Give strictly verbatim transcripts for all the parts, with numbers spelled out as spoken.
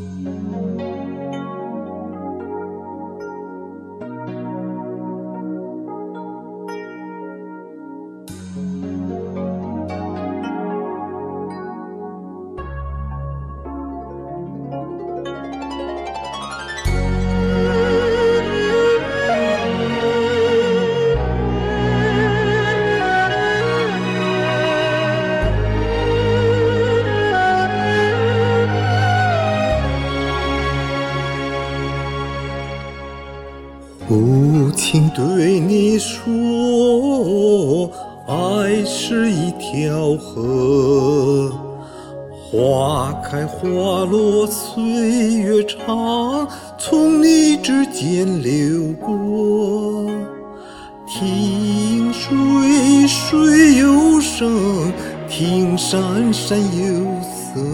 父亲对你说，爱是一条河，花开花落岁月长，从你指尖流过。听水水有声，听山山有色，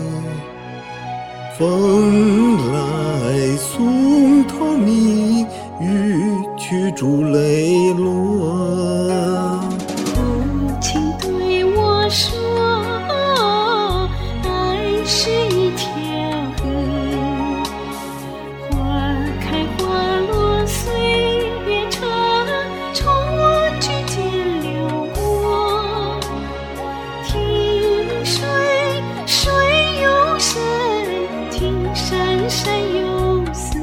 风来松涛鸣，雨去珠泪落。 父亲对我说，爱是一条河，花开花落岁月长，从我指尖流过。听水水有声，听山山有色，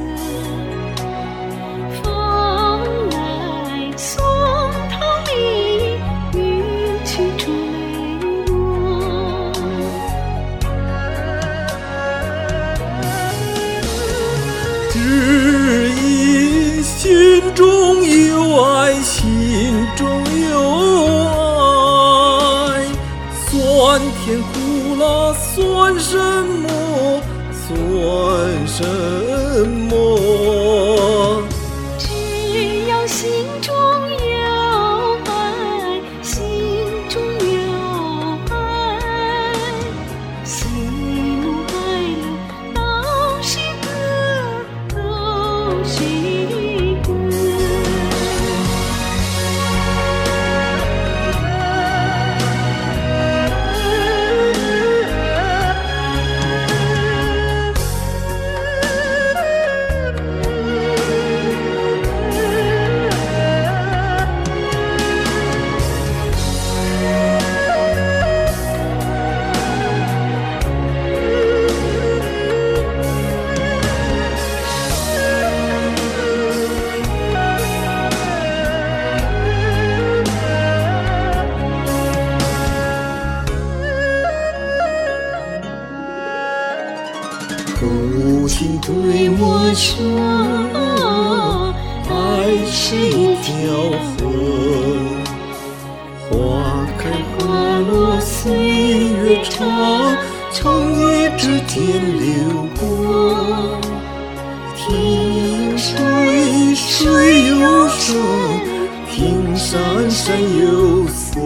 只因心中有爱，心中有爱，酸甜苦辣算什么？算什么？ 只要心中有爱，心中有爱，喜怒哀乐都是歌，都是歌。 父亲对我说，爱是一条河，花开花落岁月长，从你指尖流过。听水水有声，听山山有色，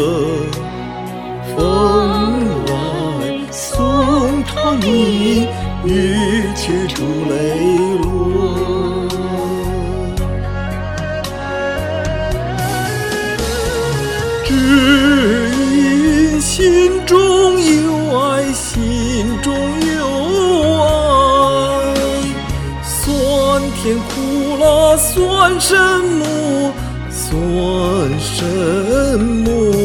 风来松涛鸣，雨去珠泪落。只因心中有爱，心中有爱，酸甜苦辣算什么？算什么？